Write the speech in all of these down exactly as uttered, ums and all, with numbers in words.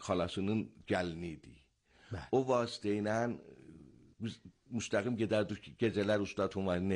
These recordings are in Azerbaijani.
xalasının gəlini idi. Bəli. O vasitə ilə biz müstəqim gedərdik ki, gecələr Ustad Humayunun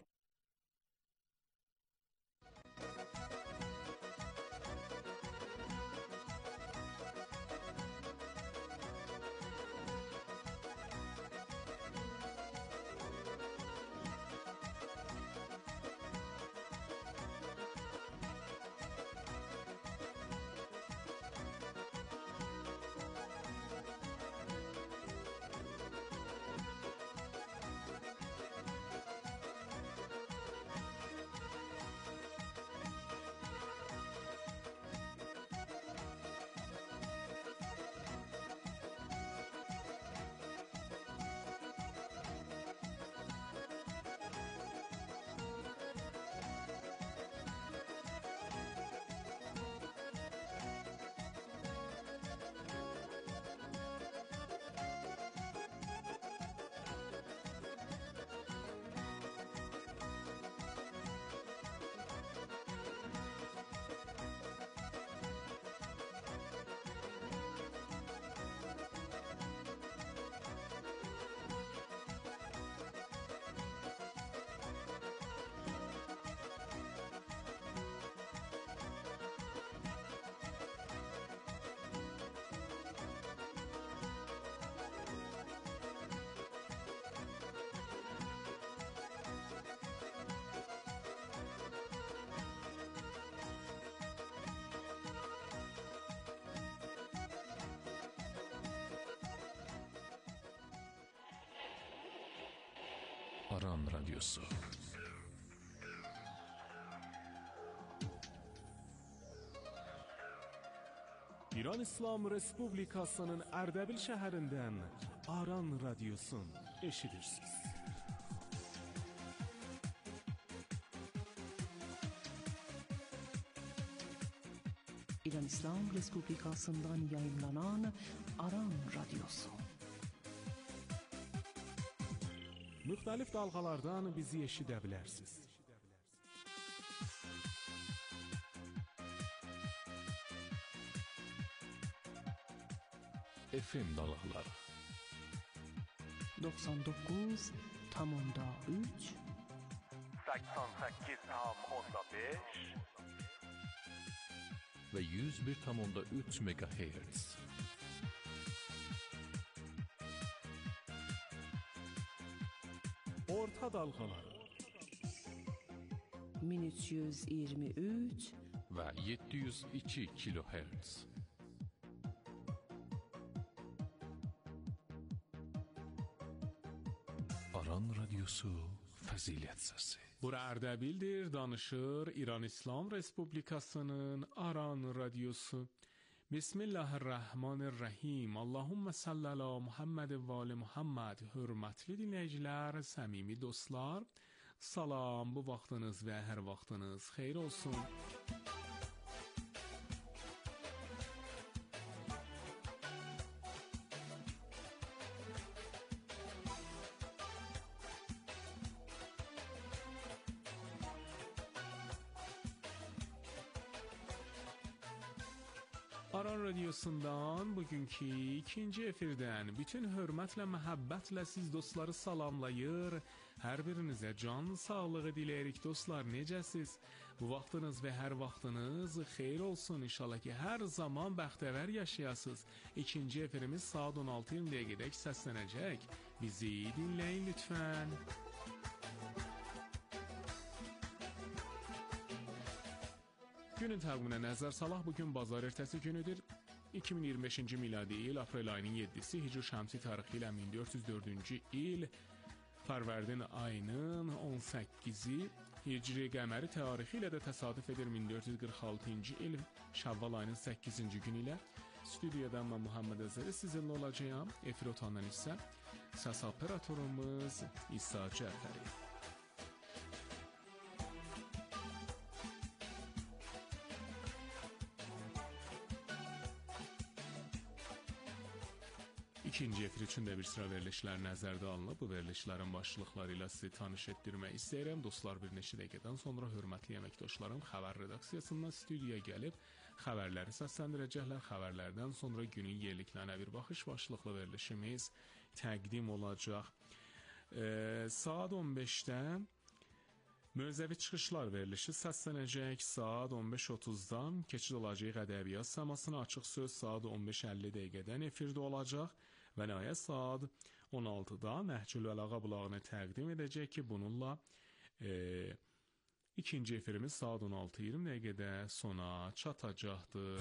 Aran Radyosu. İran İslam Respublikasının Ərdəbil şəhərindən Aran Radyosun eşidirsiniz. İran İslam Respublikasından yayınlanan Aran Radyosu. Müxtəlif dalğalardan bizi eşidə bilərsiniz. F M dalğaları doksan doqquz nöqtə üç səksən səkkiz nöqtə beş və yüz bir nöqtə üç megahertz. Orta dalğaları min üç yüz iyirmi üç və yeddi yüz iki kilohertz. Aran Radyosu Fəzilət Səsi. Bura Ərdəbildir, danışır İran İslam Respublikasının Aran Radyosu. Bismillahirrahmanirrahim. Allahümme salli ala Muhammed və ali Muhammed. Hörmətli dinləyicilər, səmimi dostlar, salam, bu vaxtınız və hər vaxtınız xeyir olsun. Aran Radyosundan bugünkü ikinci efirdən bütün hörmətlə, məhəbbətlə siz dostları salamlayır. Hər birinizə can sağlığı diləyirik dostlar, necəsiz? Bu vaxtınız və hər vaxtınız xeyir olsun. İnşallah ki, hər zaman bəxtəvər yaşayasınız. İkinci efirimiz saat on altı iyirmi dəqiqədək səslənəcək. Bizi dinləyin lütfən. Günün təqviminə nəzər salaq, bugün bazar ertəsi günüdür. iki min iyirmi beşinci miladi il, aprel ayının yeddisi, Hicri Şəmsi tarixi ilə min dörd yüz dördüncü il, Fərvərdin ayının on səkkizi, Hicri qəməri tarixi ilə də təsadüf edir min dörd yüz qırx altıncı il, Şəvval ayının səkkizinci günü ilə. Stüdiyadan mən Muhammed Əzəri sizinlə olacağım. Efir otandan isə səs operatorumuz İsa Cəfəri. İkinci efir üçün də bir sıra verilişlər nəzərdə alınıb. Bu verilişlərin başlıqları ilə sizi tanış etdirmək istəyirəm. Dostlar, bir neçə dəqiqədən sonra hörmətli əməkdaşlarım xəbər redaksiyasından studiyaya gəlib xəbərləri səsləndirəcəklər. Xəbərlərdən sonra günün yerliklərinə bir baxış başlıqlı verilişimiz təqdim olacaq. E, saat on beşdə Mövzəvi çıxışlar verilişi səslənəcək. Saat on beş otuzdan keçid olacaq ədəbiyyat səmasına. Açıq söz saat on beş əlli dəqiqədən efirdə olacaq və nəhayət saat on altıda Nəhcül Bəlağa bulağını təqdim edəcək ki, bununla e, ikinci efirimiz saat on altı iyirmi dəqiqədə sona çatacaqdır.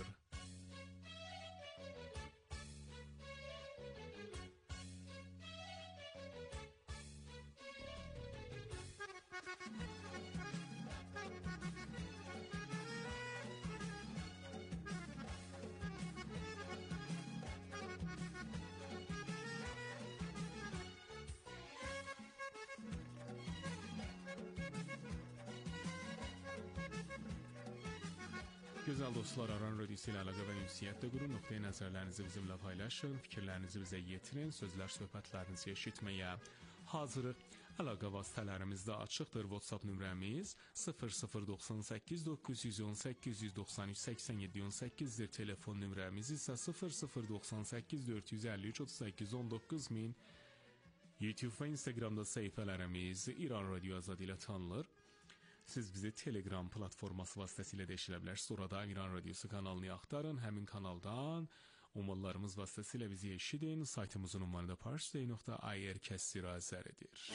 Gözəl dostlar, Aran Radiosu ilə əlaqə və ünsiyyətdə qurun, nöqteyi nəzərlərinizi bizimlə paylaşın, fikirlərinizi bizə yetirin, sözlər, söhbətlərinizi eşitməyə hazırıq. Əlaqə vasitələrimizdə açıqdır. WhatsApp nömrəmiz sıfır sıfır doxsan səkkiz doqquz yüz on səkkiz yüz doxsan üç səksən yeddi on səkkizdir. Telefon nömrəmiz isə sıfır sıfır doxsan səkkiz dörd yüz əlli üç otuz səkkiz on doqquz min. YouTube və Instagramda səhifələrimiz İran Radio Azad ilə tanınır. Siz bizi Telegram platforması vasitəsilə də eşidə bilərsiniz. Orada İran Radiosu kanalını axtarın. Həmin kanaldan ünvanlarımız vasitəsilə bizi eşidin. Saytımızın ünvanı da parstoy nöqtə ir kəsri azəridir.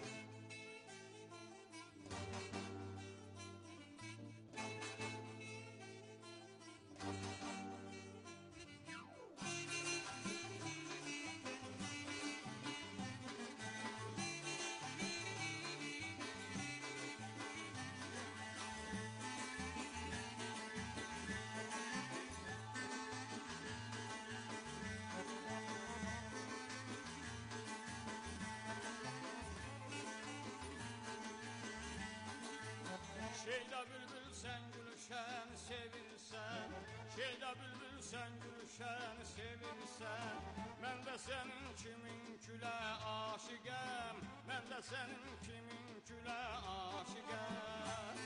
Şeyda bülbül sen gülüşen sevirsen, Şeyda bülbül sen gülüşen sevirsen, ben de senin kimin küle aşıgəm, ben de senin kimin küle aşıgəm.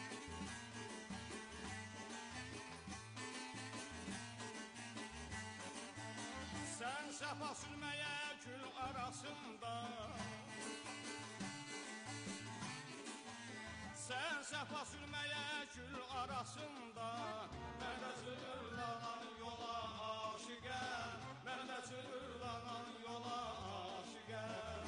Sen sefa sürmeye gül arasında, sen sefa sürmeye gül arasında, ben de çığırlanan yola aşıgəm, ben de çığırlanan yola aşıgəm.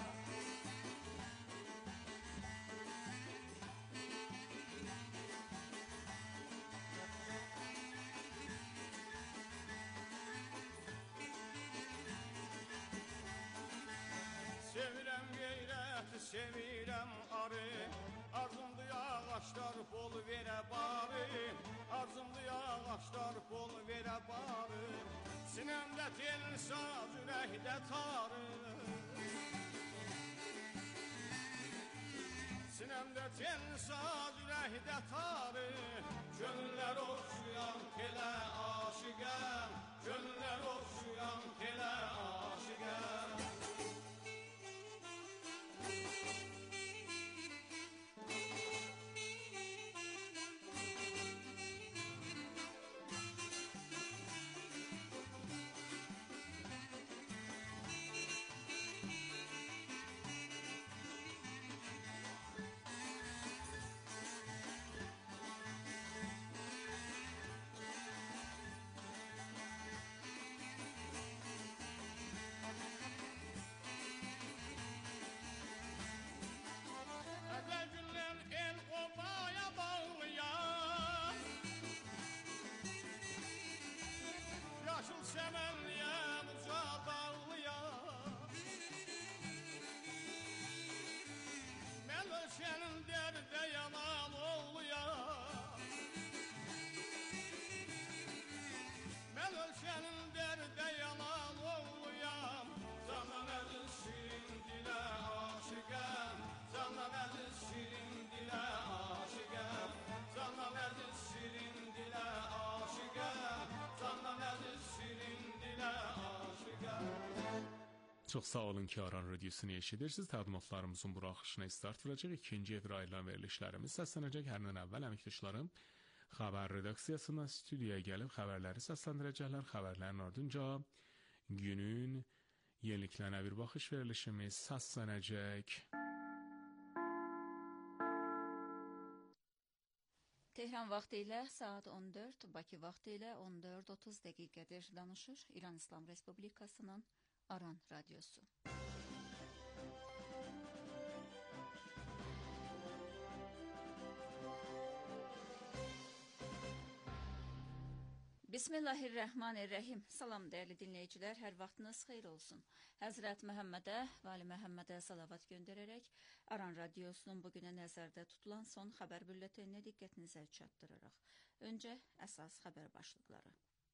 Sevirəm qeyrəti, sevirəm arı, arzumdur ağaçlar bol verə barı, arzumdur ağaçlar bol verə barı, sinəmdə tel saz, ürəkdə tarı, sinəmdə tel saz, ürəkdə tarı, gönüllər oxşuyan telə aşıqəm, gönüllər oxşuyan telə aşıqəm. Çox sağ olun ki, Aran Radiosunu eşidirsiniz. Təqdimatlarımızın buraxışına start verəcək. İkinci evrə ayrılan verilişlərimiz səslənəcək. Hərindən əvvəl əməkdaşlarım xəbər redaksiyasından studiyaya gəlib xəbərləri səsləndirəcəklər. Xəbərlərin ardınca günün yeniliklərinə bir baxış verilişimiz səslənəcək. Tehran vaxtı ilə saat on dörd, Bakı vaxtı ilə on dörd otuz dəqiqədir. Danışır İran İslam Respublikasının Aran Radyosu. Bismillahirrahmanirrahim. Salam dəyərli dinləyicilər, hər vaxtınız xeyir olsun. Həzrət Məhəmmədə və Ali Məhəmmədə salavat göndərərək Aran Radiosunun bugünə nəzərdə tutulan son xəbər bülletenini diqqətinizə çatdırırıq. Öncə əsas xəbər başlıqları.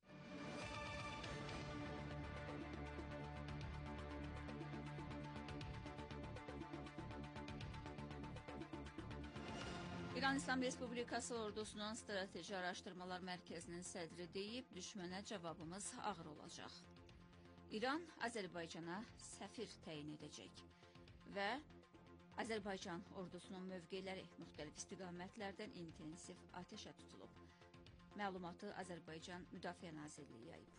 İran İslam Respublikası ordusunun Strateji Araşdırmalar Mərkəzinin sədri deyib, düşmənə cavabımız ağır olacaq. İran Azərbaycana səfir təyin edəcək və Azərbaycan ordusunun mövqeləri müxtəlif istiqamətlərdən intensiv atəşə tutulub. Məlumatı Azərbaycan Müdafiə Nazirliyi yayıb.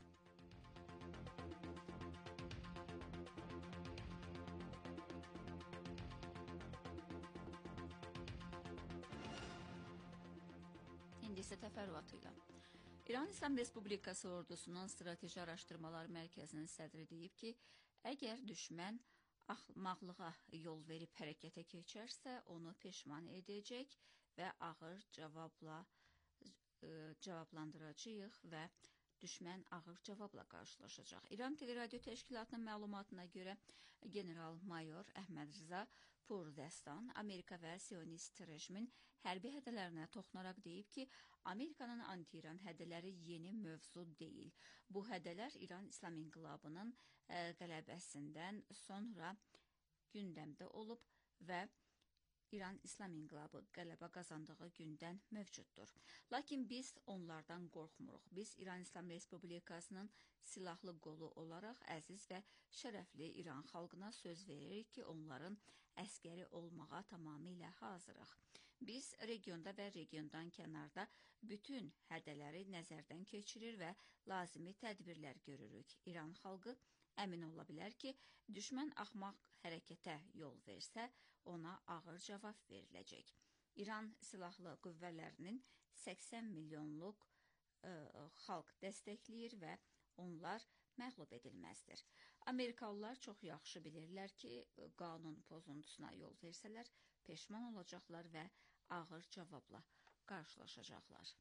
İndisi təfərrüatıyla. İran İslam Respublikası ordusunun Strateji Araşdırmalar Mərkəzinin sədri deyib ki, əgər düşmən axmaqlığa yol verib hərəkətə keçərsə, onu peşman edəcək və ağır cavabla e, cavablandıracağıq və düşmən ağır cavabla qarşılaşacaq. İran Teleradio Təşkilatının məlumatına görə general-mayor Əhməd Rza Purdəstan Amerika və Siyonist rejimin hərbi hədələrinə toxunaraq deyib ki, Amerikanın anti-İran hədələri yeni mövzu deyil. Bu hədələr İran İslam İnqilabının ə, qələbəsindən sonra gündəmdə olub və İran İslam İnqilabı qələbə qazandığı gündən mövcuddur. Lakin biz onlardan qorxmuruq. Biz İran İslam Respublikasının silahlı qolu olaraq əziz və şərəfli İran xalqına söz veririk ki, onların əskəri olmağa tamamilə hazırıq. Biz regionda və regiondan kənarda bütün hədələri nəzərdən keçirir və lazımi tədbirlər görürük. İran xalqı əmin ola bilər ki, düşmən axmaq hərəkətə yol versə, ona ağır cavab veriləcək. İran silahlı qüvvələrinin səksən milyonluq ə, xalq dəstəkləyir və onlar məğlub edilməzdir. Amerikalılar çox yaxşı bilirlər ki, qanun pozuntusuna yol versələr, peşman olacaqlar və ağır cavabla qarşılaşacaqlar.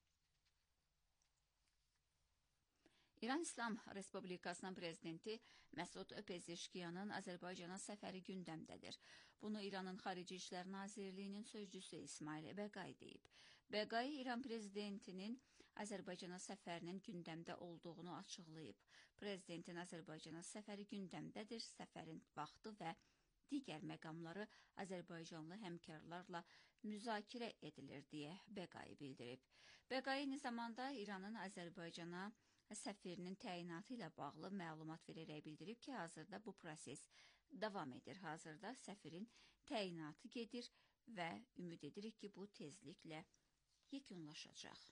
İran İslam Respublikasının prezidenti Məsud Pezeşkiyanın Azərbaycana səfəri gündəmdədir. Bunu İranın Xarici İşlər Nazirliyinin sözcüsü İsmail Bəqai deyib. Bəqai İran prezidentinin Azərbaycana səfərinin gündəmdə olduğunu açıqlayıb. Prezidentin Azərbaycana səfəri gündəmdədir, səfərin vaxtı və digər məqamları Azərbaycanlı həmkarlarla müzakirə edilir deyə Bəqai bildirib. Bəqai eyni zamanda İranın Azərbaycana səfirinin təyinatı ilə bağlı məlumat verərək bildirib ki, hazırda bu proses davam edir. Hazırda səfirin təyinatı gedir və ümid edirik ki, bu tezliklə yekunlaşacaq.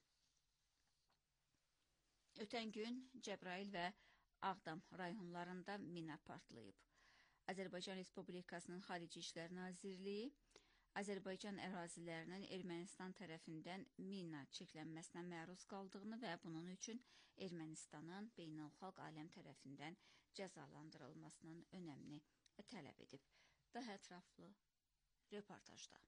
Ötən gün Cəbrayıl və Ağdam rayonlarında mina partlayıb. Azərbaycan Respublikasının Xarici İşlər Nazirliyi Azərbaycan ərazilərinin Ermənistan tərəfindən mina çirklənməsinə məruz qaldığını və bunun üçün Ermənistanın beynəlxalq aləm tərəfindən cəzalandırılmasının önəmini tələb edib. Daha ətraflı reportajda.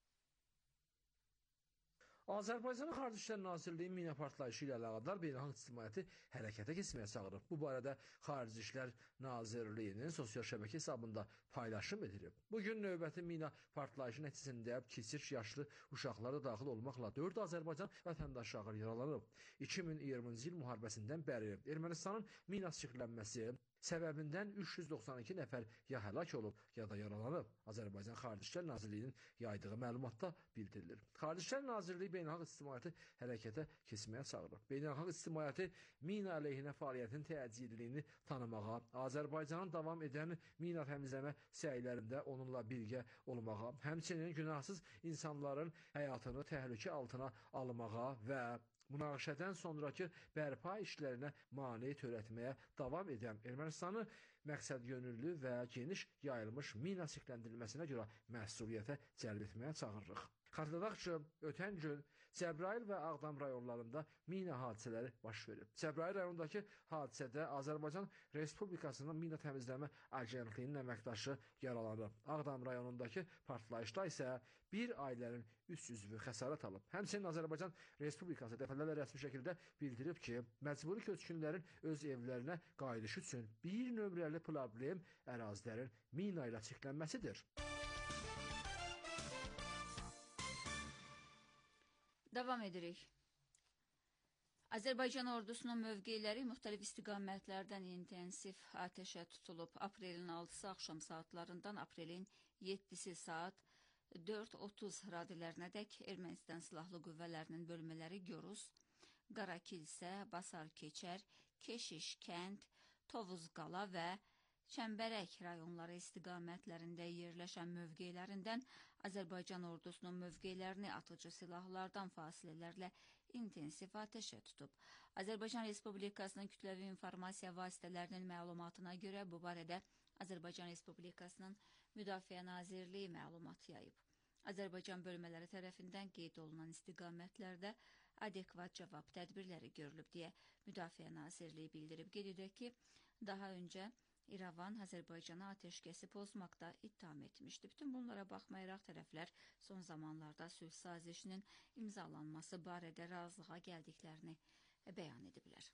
Azərbaycan Xarici İşlər Nazirliyi mina partlayışı ilə əlaqədar beynəlxalq ictimaiyyəti hərəkətə keçməyə çağırıb. Bu barədə Xarici İşlər Nazirliyinin sosial şəbəkə hesabında paylaşım edilib. Bugün növbəti mina partlayışı nəticəsində kiçik yaşlı uşaqlar da daxil olmaqla dörd Azərbaycan vətəndaşı ağır yaralanıb. iki min iyirminci il müharibəsindən bəri Ermənistanın mina çirklənməsi səbəbindən üç yüz doxsan iki nəfər ya həlak olub, ya da yaralanıb. Azərbaycan Xarici İşlər Nazirliyinin yaydığı məlumatda bildirilir. Xarici İşlər Nazirliyi beynəlxalq ictimaiyyəti hərəkətə keçməyə çağırır. Beynəlxalq ictimaiyyəti mina əleyhinə fəaliyyətin təcilliyini tanımağa, Azərbaycanın davam edən mina təmizləmə səylərində onunla birgə olmağa, həmçinin günahsız insanların həyatını təhlükə altına almağa və münaqişədən sonrakı bərpa işlərinə mane törətməyə davam edən Ermənistanı məqsədyönüllü və geniş yayılmış mina çirkləndirilməsinə görə məsuliyyətə cəlb etməyə çağırırıq. Xatırladaq ki, ötən gün Cəbrayıl və Ağdam rayonlarında mina hadisələri baş verib. Cəbrayıl rayonundakı hadisədə Azərbaycan Respublikasının Mina Təmizləmə Agentliyinin əməkdaşı yaralanıb. Ağdam rayonundakı partlayışda isə bir ailənin üç üzvü xəsarət alıb. Həmçinin Azərbaycan Respublikası dəfələrlə rəsmi şəkildə bildirib ki, məcburi köçkünlərin öz evlərinə qayıdışı üçün bir nömrəli problem ərazilərin mina ilə çirklənməsidir. Davam edirik. Azərbaycan ordusunun mövqeləri müxtəlif istiqamətlərdən intensiv atəşə tutulub. Aprelin altısı axşam saatlarından aprelin yeddisi saat dörd otuz radələrinədək Ermənistan Silahlı Qüvvələrinin bölmələri Görüz, Qarakilsə, Basar Keçər, Keşiş kənd, Tovuz Qala və Çəmbərək rayonları istiqamətlərində yerləşən mövqelərindən Azərbaycan ordusunun mövqelərini atıcı silahlardan fasilələrlə intensiv atəşə tutub. Azərbaycan Respublikasının kütləvi informasiya vasitələrinin məlumatına görə bu barədə Azərbaycan Respublikasının Müdafiə Nazirliyi məlumat yayıb. Azərbaycan bölmələri tərəfindən qeyd olunan istiqamətlərdə adekvat cavab tədbirləri görülüb deyə Müdafiə Nazirliyi bildirib. Qeyd edək ki, daha öncə İrəvan Azərbaycana atəşkəsi pozmaqda ittiham etmişdi. Bütün bunlara baxmayaraq tərəflər son zamanlarda sülh sazişinin imzalanması barədə razılığa gəldiklərini bəyan ediblər.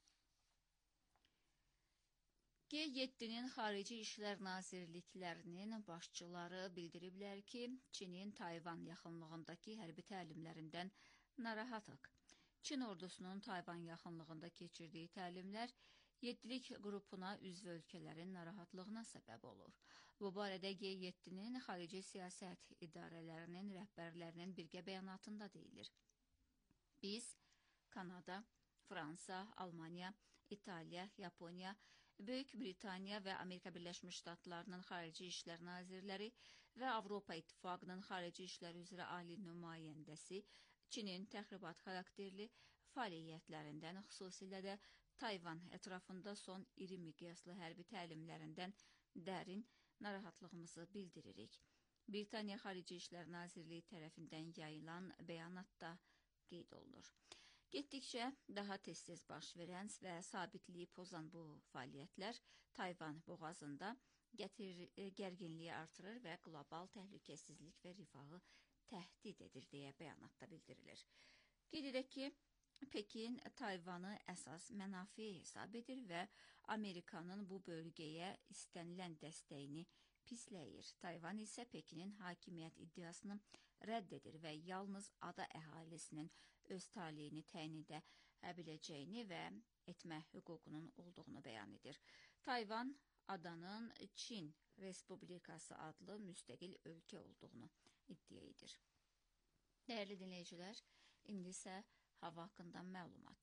G yeddinin Xarici İşlər Nazirliklərinin başçıları bildiriblər ki, Çinin Tayvan yaxınlığındakı hərbi təlimlərindən narahatıq. Çin ordusunun Tayvan yaxınlığında keçirdiyi təlimlər yeddilik qrupuna üzv ölkələrin narahatlığına səbəb olur. Bu barədə G yeddinin xarici siyasət idarələrinin rəhbərlərinin birgə bəyanatında deyilir. Biz Kanada, Fransa, Almaniya, İtaliya, Yaponiya, Böyük Britaniya və Amerika Birləşmiş Ştatlarının xarici işlər nazirləri və Avropa İttifaqının xarici işlər üzrə ali nümayəndəsi Çinin təxribat xarakterli fəaliyyətlərindən, xüsusilə də Tayvan ətrafında son iri miqyaslı hərbi təlimlərindən dərin narahatlığımızı bildiririk. Britaniya Xarici İşlər Nazirliyi tərəfindən yayılan bəyanatda qeyd olunur. Getdikcə daha tez-tez baş verən və sabitliyi pozan bu fəaliyyətlər Tayvan boğazında gətir, gərginliyi artırır və qlobal təhlükəsizlik və rifahı təhdid edir deyə bəyanatda bildirilir. Qeyd edək ki, Pekin Tayvanı əsas mənafi hesab edir və Amerikanın bu bölgəyə istənilən dəstəyini pisləyir. Tayvan isə Pekinin hakimiyyət iddiasını rədd edir və yalnız ada əhalisinin öz taleyini təyin edə biləcəyini və etmə hüququnun olduğunu bəyan edir. Tayvan adanın Çin Respublikası adlı müstəqil ölkə olduğunu iddia edir. Dəyərli dinləyicilər, indi isə hava haqqında məlumat.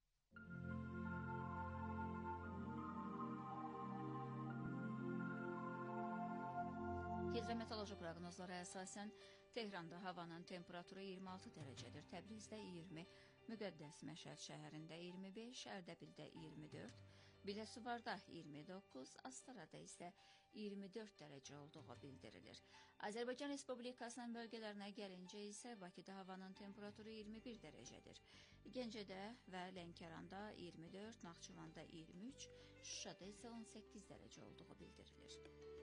Hidrometeoroloji proqnozlara əsasən Tehranda havanın temperaturu iyirmi altı dərəcədir, Təbrizdə iyirmi, Müqəddəs Məşəd şəhərində iyirmi beş, Ərdəbildə iyirmi dörd, Biləsuvarda iyirmi doqquz, Astarada isə iyirmi dörd dərəcə olduğu bildirilir. Azərbaycan Respublikasının bölgələrinə gəlincə isə Bakıda havanın temperaturu iyirmi bir dərəcədir. Gəncədə və Lənkəranda iyirmi dörd, Naxçıvanda iyirmi üç, Şuşada isə on səkkiz dərəcə olduğu bildirilir.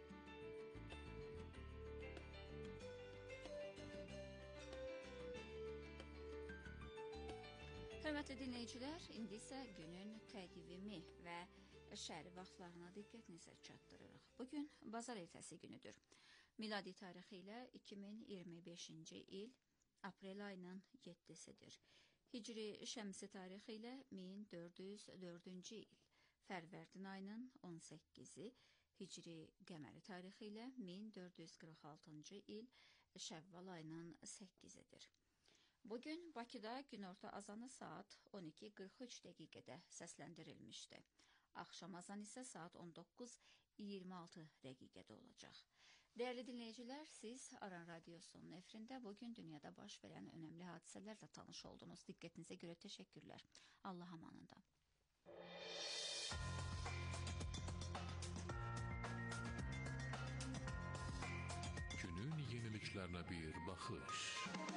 Hörmətli dinləyicilər, indi isə günün təqvimi və şəhəri vaxtlarına diqqətinizə çatdırırıq. Bugün bazar ertəsi günüdür. Miladi tarixi ilə iki min iyirmi beşinci il aprel ayının yeddisidir. Hicri şəmsi tarixi ilə min dörd yüz dördüncü il. Fərvərdin ayının on səkkizi, Hicri qəməri tarixi ilə min dörd yüz qırx altıncı il Şəvval ayının səkkizidir. Bugün Bakıda günorta azanı saat on iki qırx üç dəqiqədə səsləndirilmişdi. Axşam azanı isə saat on doqquz iyirmi altı dəqiqədə olacaq. Değerli dinleyiciler, siz Aran Radyosu'nun efrinde bugün dünyada baş veren önemli hadiselerle tanış oldunuz. Dikkatinize göre teşekkürler. Allah'a emanında. Günün yeniliklerine bir bakış.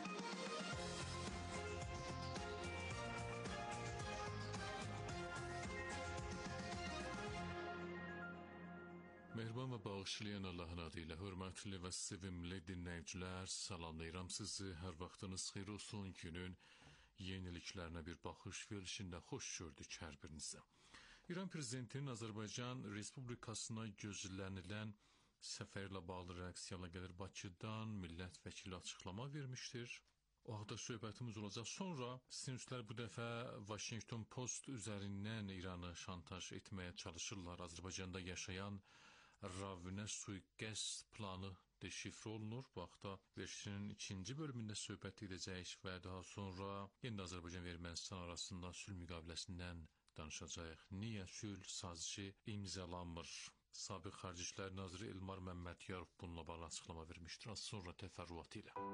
Mehriban və bağışlayan Allahın adıyla hörmətli və sevimli dinləyicilər, salamlayıram sizi. Hər vaxtınız xeyir olsun. Günün yeniliklərinə bir baxış verilişində xoş gördük hər birinizə. İran prezidentinin Azərbaycan Respublikasına gözlənilən səfərlə bağlı reaksiyayla gəlir Bakıdan millət vəkili açıqlama vermişdir. O haqda söhbətimiz olacaq. Sonra sinüslər bu dəfə Washington Post üzərindən İranı şantaj etməyə çalışırlar. Azərbaycanda yaşayan Ravinə sui-qəsd planı deşifr olunur. Bu haqda verişinin ikinci bölümündə söhbət edəcəyik və daha sonra yenə Azərbaycan və Ermənistan arasında sülh müqaviləsindən danışacağıq. Niyə sülh sazişi imzalanmır? Sabiq Xarici İşlər Naziri Elmar Məmmədiyarov bununla bağlı açıqlama vermişdir. Az sonra təfərrüatı ilə.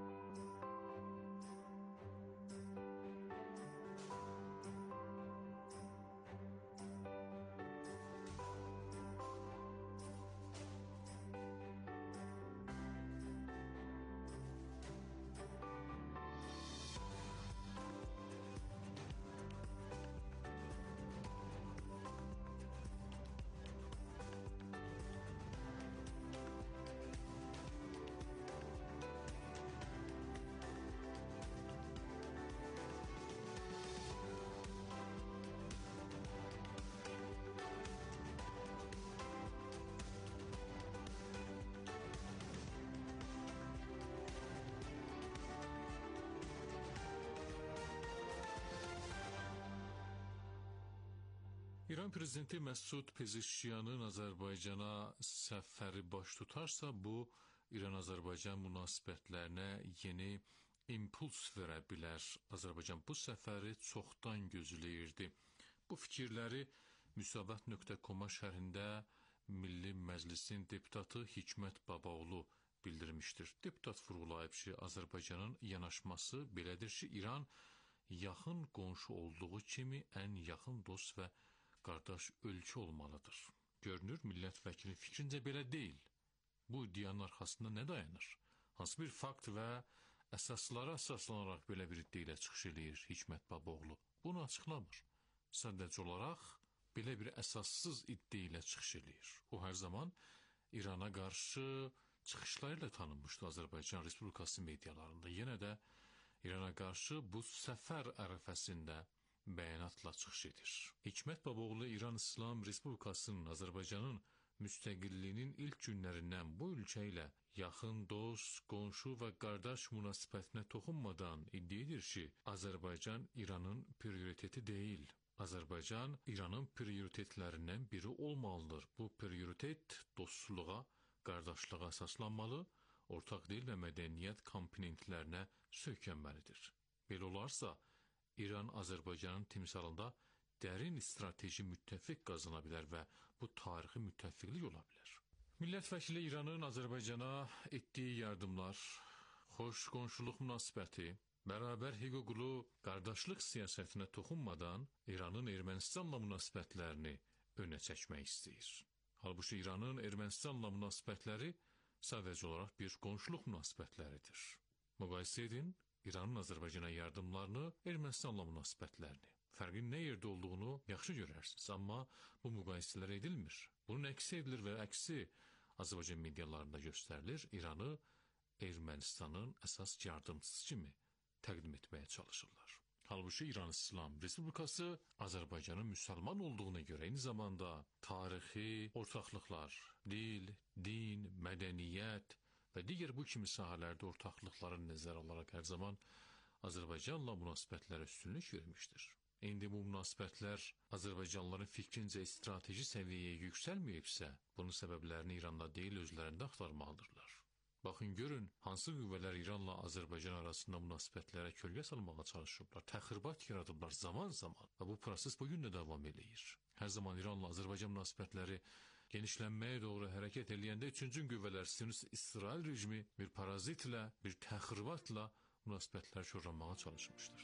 İran prezidenti Məsud Pezeşkiyanın Azərbaycana səfəri baş tutarsa, bu İran-Azərbaycan münasibətlərinə yeni impuls verə bilər. Azərbaycan bu səfəri çoxdan gözləyirdi. Bu fikirləri müsavat nöqtə com-a şərhində Milli Məclisin deputatı Hikmət Babaoğlu bildirmişdir. Deputat vurğulayıb ki, Azərbaycanın yanaşması belədir ki, İran yaxın qonşu olduğu kimi ən yaxın dost və qardaş ölkə olmalıdır. Görünür, millət vəkili fikrincə belə deyil. Bu iddianın arxasında nə dayanır? Hansı bir fakt və əsaslara əsaslanaraq belə bir iddia ilə çıxış eləyir Hikmət Babaoğlu? Bunu açıqlamır. Sadəcə olaraq belə bir əsassız iddia ilə çıxış eləyir. O hər zaman İrana qarşı çıxışlarıyla tanınmışdı Azərbaycan Respublikası medialarında. Yenə də İrana qarşı bu səfər ərəfəsində bəyanatla çıxış edir. Hikmət Babaoğlu İran İslam Respublikasının Azərbaycanın müstəqilliyinin ilk günlərindən bu ölkə ilə yaxın dost, qonşu və qardaş münasibətinə toxunmadan iddia edir ki, Azərbaycan İranın prioriteti deyil. Azərbaycan İranın prioritetlərindən biri olmalıdır. Bu prioritet dostluğa, qardaşlığa əsaslanmalı, ortaq dil və mədəniyyət komponentlərinə söykənməlidir. Belə olarsa, İran Azərbaycanın timsalında dərin strateji müttəfiq qazana bilər və bu tarixi müttəfiqlik ola bilər. Millət vəkili İranın Azərbaycana etdiyi yardımlar, xoş qonşuluq münasibəti, bərabər hüquqlu qardaşlıq siyasətinə toxunmadan İranın Ermənistanla münasibətlərini önə çəkmək istəyir. Halbuki İranın Ermənistanla münasibətləri sadəcə olaraq bir qonşuluq münasibətləridir. Müqayisə edin İranın Azərbaycana yardımlarını, Ermənistanla münasibətlərini. Fərqin nə yerdə olduğunu yaxşı görərsiniz, amma bu müqayisələr edilmir. Bunun əksi edilir və əksi Azərbaycan medialarında göstərilir. İranı Ermənistanın əsas yardımçısı kimi təqdim etməyə çalışırlar. Halbuki İran İslam Respublikası Azərbaycanın müsəlman olduğuna görə eyni zamanda tarixi ortaqlıqlar, dil, din, mədəniyyət və digər bu kimi sahələrdə ortaqlıqların nəzərə alaraq hər zaman Azərbaycanla münasibətlərə üstünlük vermişdir. İndi bu münasibətlər Azərbaycanlıların fikrincə strateji səviyyəyə yüksəlməyibsə, bunun səbəblərini İranda deyil özlərində axtarmalıdırlar. Baxın görün, hansı qüvvələr İranla Azərbaycan arasında münasibətlərə kölgə salmağa çalışıblar, təxribat yaradıblar zaman-zaman və bu proses bugün də davam eləyir. Hər zaman İranla Azərbaycan münasibətləri genişlənməyə doğru hərəkət eləyəndə üçüncü qüvvələr Siyonist İsrail rejimi bir parazitlə, bir təxribatla münasibətlər şorlanmağa çalışmışdır.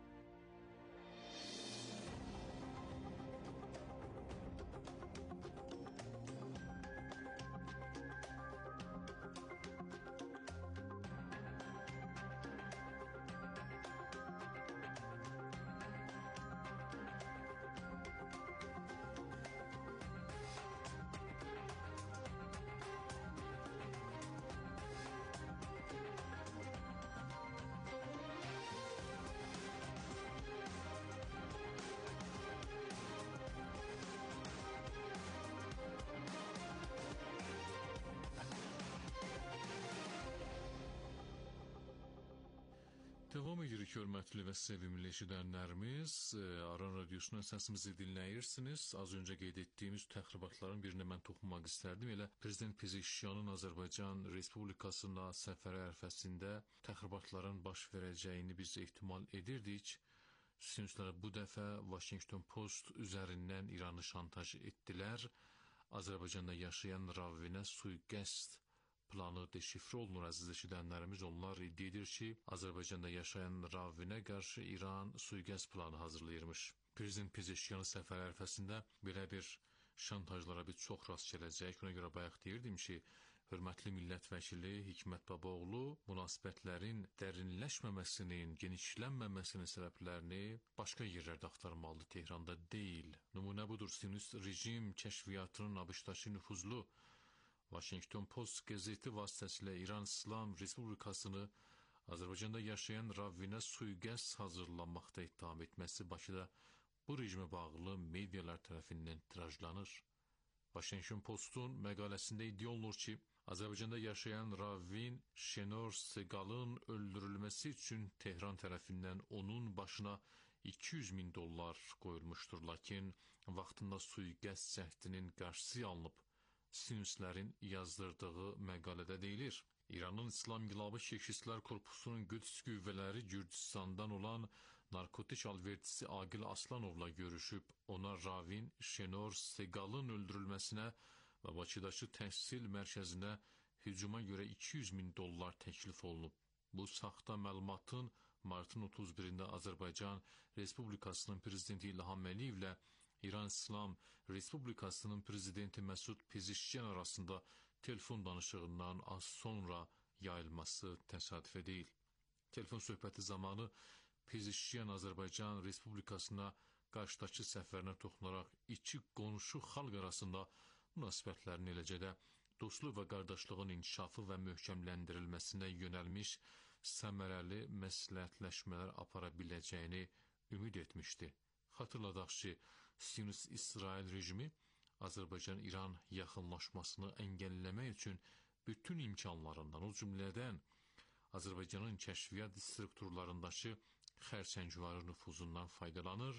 Devam edirik, hörmətli və sevimli eşidənlərimiz. Aran Radiosundan səsimizi dinləyirsiniz. Az öncə qeyd etdiyimiz təxribatların birinə mən toxunmaq istərdim. Elə Prezident Pezeşkiyanın Azərbaycan Respublikasına səfəri ərəfəsində təxribatların baş verəcəyini biz ehtimal edirdik. Siyonistlər bu dəfə Washington Post üzərindən İranı şantaj etdilər. Azərbaycanda yaşayan Ravinə sui-qəsd planı deşifre olunur, əziz eşidənlərimiz. Onlar iddia edir ki, Azərbaycanda yaşayan Ravinə qarşı İran sui-qəsd planı hazırlayırmış. Prezident Pezeşkiyanın səfəri ərəfəsində belə bir şantajlara biz çox rast gələcək. Ona görə bayaq deyirdim ki, hörmətli millət vəkili Hikmət Babaoğlu münasibətlərin dərinləşməməsinin, genişlənməməsinin səbəblərini başqa yerlərdə axtarmalı, Tehranda deyil. Nümunə budur, Siyonist rejim kəşfiyyatının ABŞ-dakı nüfuzlu Washington Post qəzeti vasitəsilə İran İslam Respublikasını Azərbaycanda yaşayan Ravinə sui-qəsd hazırlanmaqda ittiham etməsi Bakıda bu rejimə bağlı medialar tərəfindən tirajlanır. Washington Postun məqaləsində iddia olunur ki, Azərbaycanda yaşayan Ravin Şenor Segalın öldürülməsi üçün Tehran tərəfindən onun başına iki yüz min dollar qoyulmuşdur. Lakin vaxtında sui-qəsd cəhdinin qarşısı alınıb. Siyonistlərin yazdırdığı məqalədə deyilir. İranın İslam İnqilabı Keşişçilər Korpusunun Qüds qüvvələri Gürcüstandan olan narkotik alverçisi Aqil Aslanovla görüşüb, ona Ravin Şenor Segalın öldürülməsinə və Bakıdakı təhsil mərkəzinə hücuma görə iki yüz min dollar təklif olunub. Bu saxta məlumatın martın otuz birində Azərbaycan Respublikasının prezidenti İlham Əliyevlə İran İslam Respublikasının prezidenti Məsud Pezeşkiyan arasında telefon danışığından az sonra yayılması təsadüfə deyil. Telefon söhbəti zamanı Pezeşkiyan Azərbaycan Respublikasına qarşıdakı səfərinə toxunaraq iki qonşu xalq arasında münasibətlərin, eləcə də dostluq və qardaşlığın inkişafı və möhkəmləndirilməsinə yönəlmiş səmərəli məsləhətləşmələr apara biləcəyini ümid etmişdi. Xatırladaq ki, Siyonist İsrail rejimi Azərbaycan-İran yaxınlaşmasını əngəlləmək üçün bütün imkanlarından, o cümlədən Azərbaycanın kəşfiyyat strukturlarındakı xərçəngvarı nüfuzundan faydalanır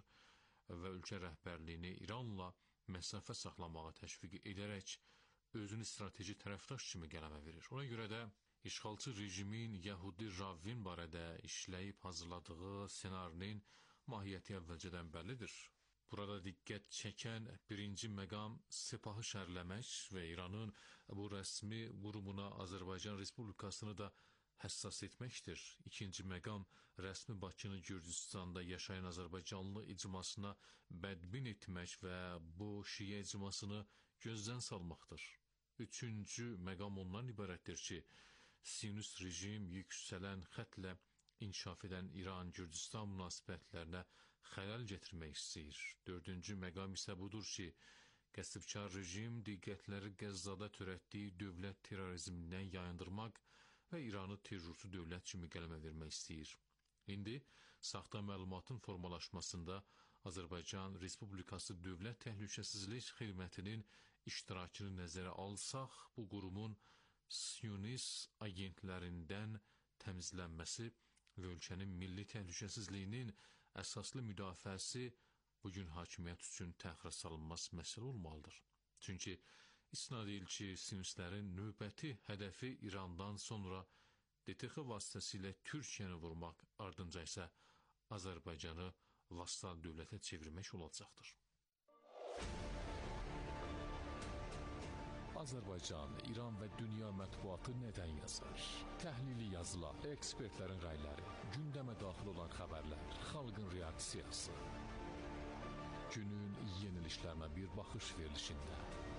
və ölkə rəhbərliyini İranla məsafə saxlamağa təşviq edərək özünü strateji tərəfdaş kimi qələmə verir. Ona görə də işğalçı rejimin Yəhudi Ravin barədə işləyib hazırladığı ssenarinin mahiyyəti əvvəlcədən bəllidir. Burada diqqət çəkən birinci məqam Sepahı şərləmək və İranın bu rəsmi qurumuna Azərbaycan Respublikasını da həssas etməkdir. İkinci məqam rəsmi Bakını Gürcüstanda yaşayan Azərbaycanlı icmasına bədbin etmək və bu şiə icmasını gözdən salmaqdır. Üçüncü məqam ondan ibarətdir ki, Siyonist rejim yüksələn xətlə inkişaf edən İran-Gürcüstan münasibətlərinə xələl gətirmək istəyir. Dördüncü məqam isə budur ki, qəsbkar rejim diqqətləri Qəzzada törətdiyi dövlət terrorizmindən yayındırmaq və İranı terrorçu dövlət kimi qələmə vermək istəyir. İndi saxta məlumatın formalaşmasında Azərbaycan Respublikası Dövlət Təhlükəsizlik Xidmətinin iştirakını nəzərə alsaq, bu qurumun Siyonist agentlərindən təmizlənməsi və ölkənin milli təhlükəsizliyinin əsaslı müdafiəsi bugün hakimiyyət üçün təxirə salınmaz məsələ olmalıdır. Çünki İsnad edir ki, sionistlərin növbəti hədəfi İrandan sonra D T X vasitəsilə Türkiyəni vurmaq, ardınca isə Azərbaycanı vassal dövlətə çevirmək olacaqdır. Azərbaycan, İran və dünya mətbuatı nədən yazır? Təhlili yazılar, ekspertlərin rəyləri, gündəmə daxil olan xəbərlər, xalqın reaksiyası. Günün yenilişlərinə bir baxış verilişində.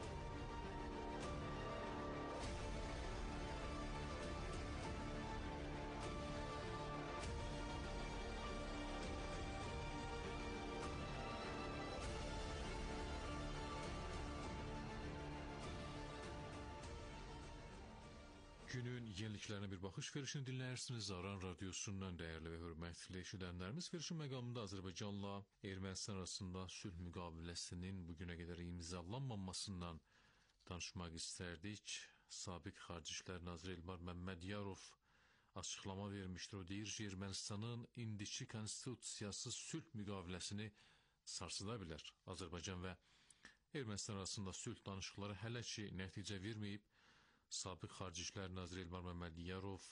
Günün yeniliklərinə bir baxış verişini dinləyirsiniz. Aran radiosundan dəyərli və hörmətli eşidənlərimiz, verişin məqamında Azərbaycanla Ermənistan arasında sülh müqaviləsinin bugünə qədər imzalanmamasından danışmaq istərdik. Sabiq Xarici İşlər Naziri Elmar Məmmədiyarov açıqlama vermişdir. O deyir ki, Ermənistanın indiki konstitusiyası sülh müqaviləsini sarsıda bilər. Azərbaycan və Ermənistan arasında sülh danışıqları hələ ki nəticə verməyib. Sabiq Xarici İşlər Naziri Elmar Məmmədiyarov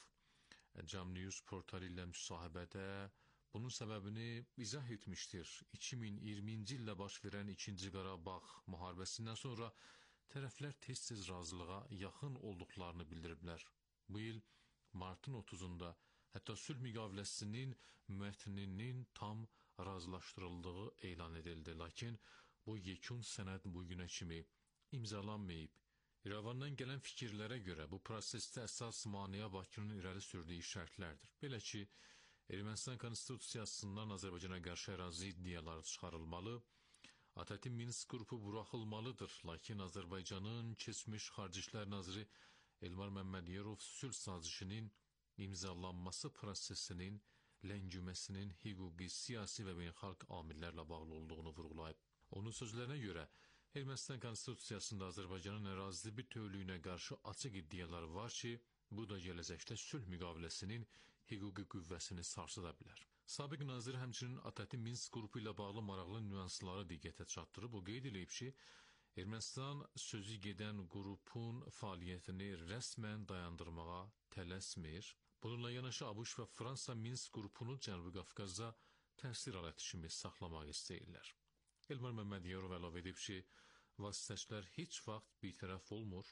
Cam News portalı ilə müsahibədə bunun səbəbini izah etmişdir. iki min iyirminci ildə baş verən ikinci Qarabağ müharibəsindən sonra tərəflər tez-tez razılığa yaxın olduqlarını bildiriblər. Bu il martın otuzunda hətta sülh müqaviləsinin mətninin tam razılaşdırıldığı elan edildi. Lakin bu yekun sənəd bugünə kimi imzalanmayıb. İrəvandan gələn fikirlərə görə bu prosesdə əsas maneə Bakının irəli sürdüyü şərtlərdir. Belə ki, Ermənistan konstitusiyasından Azərbaycana qarşı ərazi iddiaları çıxarılmalı, A T T Minsk qrupu buraxılmalıdır. Lakin Azərbaycanın keçmiş Xarici İşlər Naziri Elmar Məmmədiyarov sülh sazişinin imzalanması prosesinin ləngiməsinin hüquqi, siyasi və beynəlxalq amillərlə bağlı olduğunu vurğulayıb. Onun sözlərinə görə, Ermənistan konstitusiyasında Azərbaycanın ərazi bütövlüyünə qarşı açıq iddialar var ki, bu da gələcəkdə sülh müqaviləsinin hüquqi qüvvəsini sarsıda bilər. Sabiq nazir həmçinin A T T Minsk qrupu ilə bağlı maraqlı nüansları diqqətə çatdırıb. O qeyd edib ki, Ermənistan sözü gedən qrupun fəaliyyətini rəsmən dayandırmağa tələsmir. Bununla yanaşı ABŞ və Fransa Minsk qrupunu Cənubi Qafqazda təsir aləti kimi saxlamaq istəyirlər. Elmar Məmmədiyarov əlavə edib ki, vasitəçilər heç vaxt bitərəf olmur,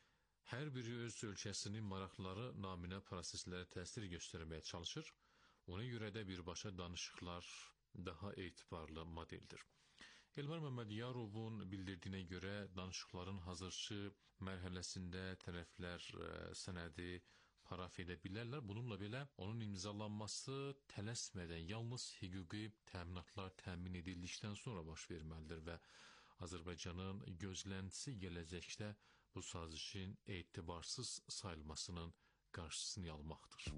hər biri öz ölkəsinin maraqları naminə proseslərə təsir göstərməyə çalışır, ona görə də birbaşa danışıqlar daha etibarlı modeldir. Elmar Məmmədiyarovun bildirdiyinə görə danışıqların hazırçı mərhələsində tərəflər sənədi paraf edə bilərlər. Bununla belə onun imzalanması tələsmədən yalnız hüquqi təminatlar təmin edildikdən sonra baş verməlidir və Azərbaycanın gözləntisi gələcəkdə bu sazişin etibarsız sayılmasının qarşısını almaqdır.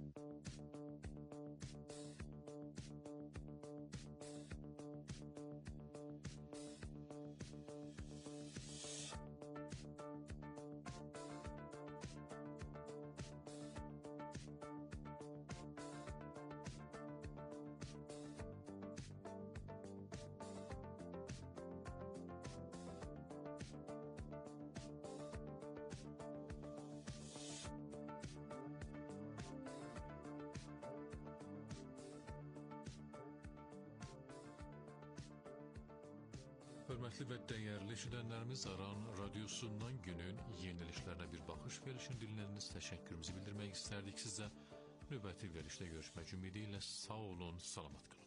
Hörmətli və dəyərli eşidənlərimiz, Aran radiosundan günün yenilişlərinə bir baxış verilişini dinlədiniz. Təşəkkürümüzü bildirmək istərdik sizə. Növbəti verilişdə görüşmək ümidi ilə sağ olun, salamat qalın.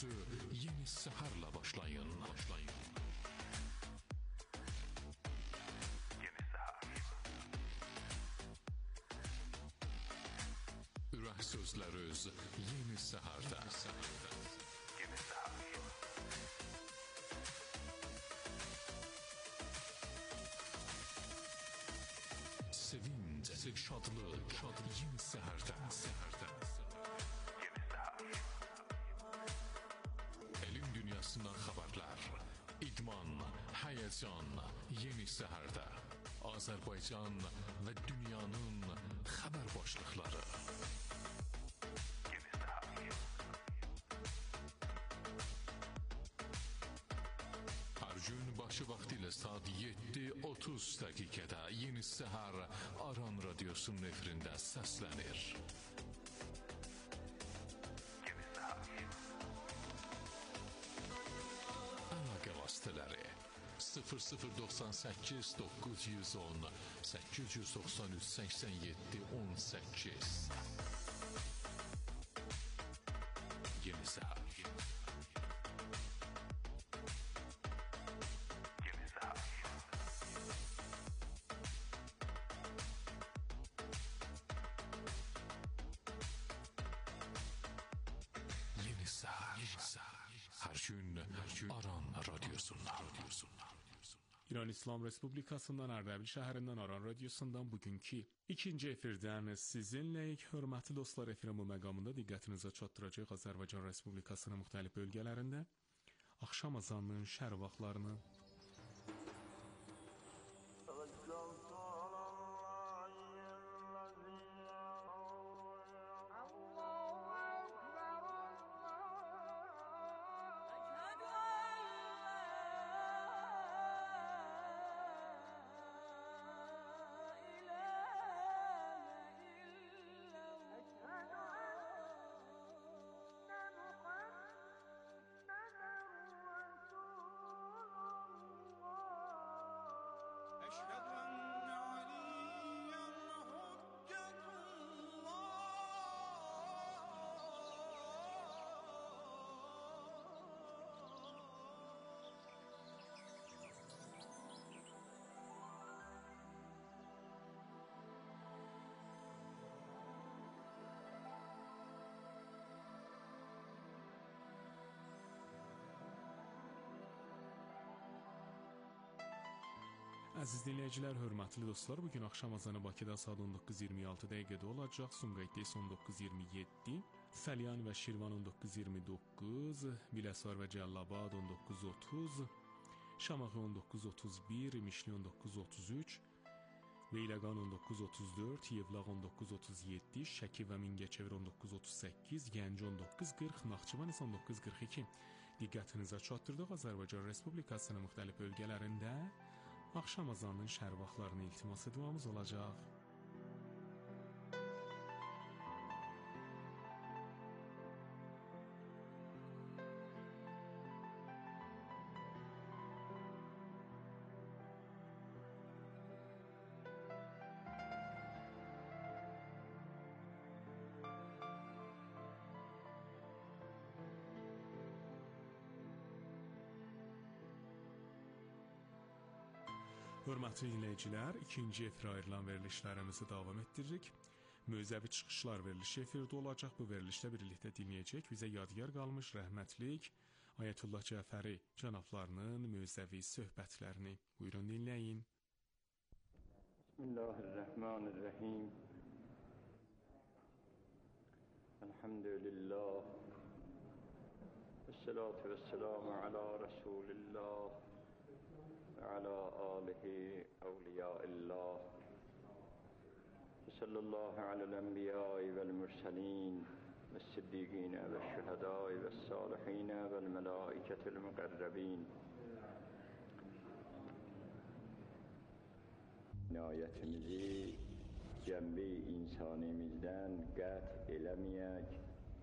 gününüzü yeni seherle başlayın. Başlayın. Yeni seher. Ürək sözləriniz yeni seherdə. Yeni seher. Sevinç, şadlıq, şadlıq yeni seherdə. Seherdə. Yeni seher. Elm dünyasından xəbərlər, idman, həyəcan, yeni səhərdə. Azərbaycan və dünyanın xəbər başlıqları. Yeni seher. Hər gün başı vaxtı ilə saat yeddi otuz dəqiqədə yeni səhər Aran Radiosunun efirində səslənir. Yeni seher. Əlaqə vasitələri sıfır sıfır doxsan səkkiz doqquz yüz on səkkiz yüz doxsan üç səksən yeddi on səkkiz. Yeni səhər. Yeni seher. Yeni səhər. Hər gün Aran Radiosundan. İran İslam Respublikasından Ərdəbil şəhərindən Aran Radiosundan bugünkü ikinci efirdən sizinləyik. Hörmətli dostlar, efirin bu məqamında diqqətinizə çatdıracaq Azərbaycan Respublikasının müxtəlif bölgələrində axşam azanının şər vaxtlarını. أشهد أن عليا حجة Əziz dinləyicilər, hörmətli dostlar, bugün axşam azanı Bakıda saat on doqquz iyirmi altı dəqiqədə olacaq. Sumqayıtda on doqquz iyirmi yeddi, Salyan və Şirvan on doqquz iyirmi doqquz, Biləsuvar və Cəlilabad on doqquz otuz, Şamaxı on doqquz otuz bir, Mişli on doqquz otuz üç, Beyləqan on doqquz otuz dörd, Yevlaq on doqquz otuz yeddi, Şəki və Mingəçevir on doqquz otuz səkkiz, Gəncə on doqquz qırx, Naxçıvan isə on doqquz qırx iki. Diqqətinizə çatdırdıq. Azərbaycan Respublikasının müxtəlif bölgələrində axşam azanının şər vaxtlarını iltimas etmemiz olacaq. Hörmətli dinləyicilər, ikinci efirə ayrılan verilişlərimizi davam etdiririk. Möizəvi çıxışlar verilişi efirdə olacaq. Bu verilişdə birlikdə dinləyəcək bizə yadigar qalmış rəhmətlik Ayətullah Cəfəri cənablarının möizəvi söhbətlərini. Buyurun dinləyin. Bismillahirrahmanirrahim. Elhamdülillah. Esselatu vesselamu ala Resulillah. وعلى آله أولياء الله صلى الله على الأنبياء والمرسلين والصديقين والشهداء والصالحين والملائكة المقربين inayətimizi cəmbi insanimizdən qət eləməyək,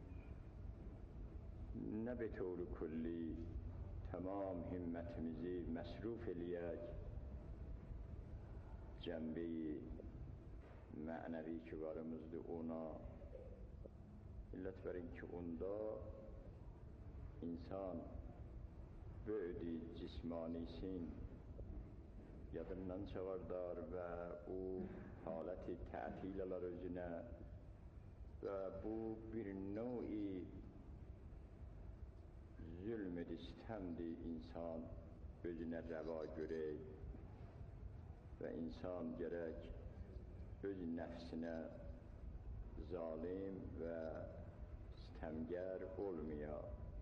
nə betəvr kulli tamam himmətimizi məsruf eləyək, cəmbi mənəvi ki varımızdır ona, illət verin ki onda insan büyüdü cismanisin yadından çağırdar ve o haleti ta'til alar özüne ve bu bir nevi zulmü istemdi insan özüne reva göre ve insan gerek öz nefsine zalim ve sitemger olmaya.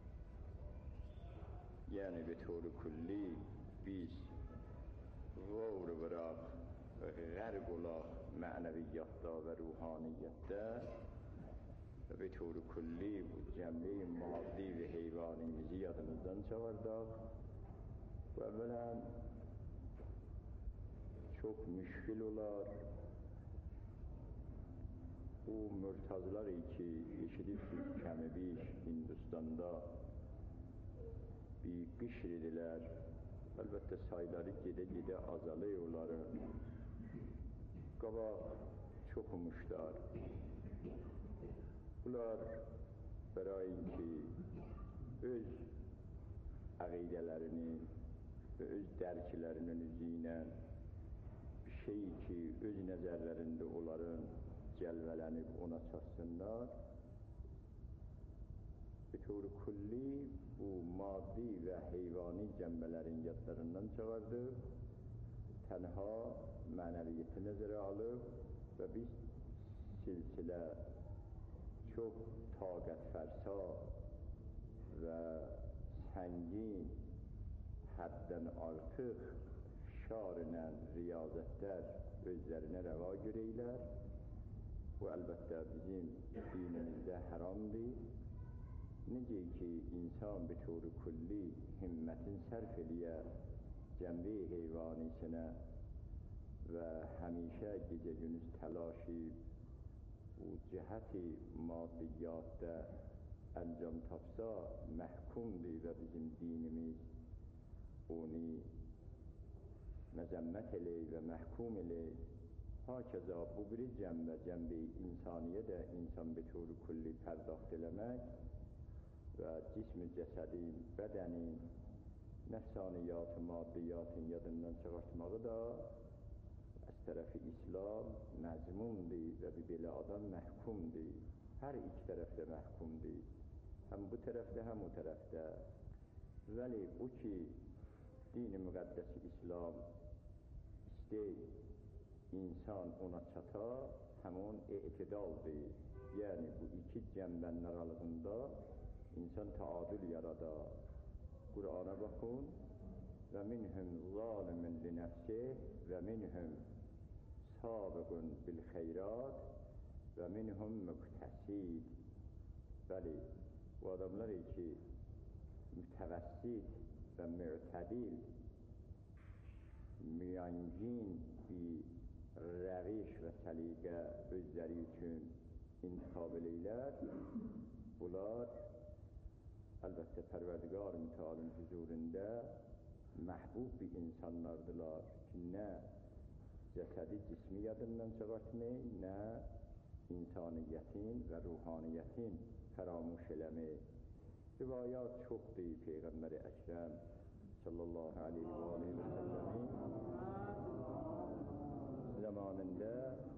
Yani bir turu kulli biz gavr bırak gərq olaq mənəviyyatda və ruhaniyyətdə və bir turu kulli bu cəmli maddi və heyvanimizi yadımızdan çağırdaq və evvələn çox müşkil olar bu mürtazlar ki eşidirsiniz kəmi bir Hindistanda bir qışr idilər. Elbette sayıları gide gide azalıyorlar. Qabaq çox olmuşlar. Bunlar berayin ki öz əqidələrini və öz dərkilərinin üzüylə bir şey ki öz nəzərlərində onların cəlvələnib ona çatsınlar. Bir turu kulli bu maddi ve heyvani cəmbələrin yadlarından çağırdı. Tənha mənəviyyəti nəzərə alıb və biz silsilə çox taqət fərsa və səngin həddən artıq fişarla riyazətlər özlərinə rəva görəylər. Bu əlbəttə bizim dinimizdə haramdır. Necə ki insan bir turu kulli himmətin sərf eləyə cəmbi heyvanisinə və həmişə gecə gündüz təlaşi bu cəhəti maddiyyatda əncam tapsa məhkumdur və bizim dinimiz onu məzəmmət eləyir və məhkum eləyir. Hakeza bu bir cəmbə cəmbi insaniyə də insan bir turu kulli pərdaxt eləmək və cism-i cəsədin, bədənin, nəfsaniyat-ı maddiyyatın yadından çıxartmağı da az tərəfi İslam məzmundur və bir belə adam məhkumdur. Hər iki tərəfdə məhkumdur. Həm bu tərəfdə, həm o tərəfdə. Vəli o ki, din-i müqəddəsi İslam istəyir, insan ona çata, həmin etidaldır. Yəni bu iki cəmbənin aralığında İnsan taadül yarada. Kur'an'a bakın. Ve minhum zalimun li nefsih ve minhum sabiqun bil hayrat ve minhum muktesid. Bəli, bu adamlar ki mütevessit ve mü'tedil, müyangin bir rəviş ve səliqə özləri üçün intikab eləylər. Bunlar elbette Perverdigar Müteal'ın huzurunda məhbub bir insanlardılar ki, nə cəsədi cismi yadından çıxartmayın, nə insaniyyətin və ruhaniyyətin fəramuş eləmək. Rivayat çoxdur Peyğəmbər-i Əkrəm sallallahu aleyhi və aleyhi və səlləmin zamanında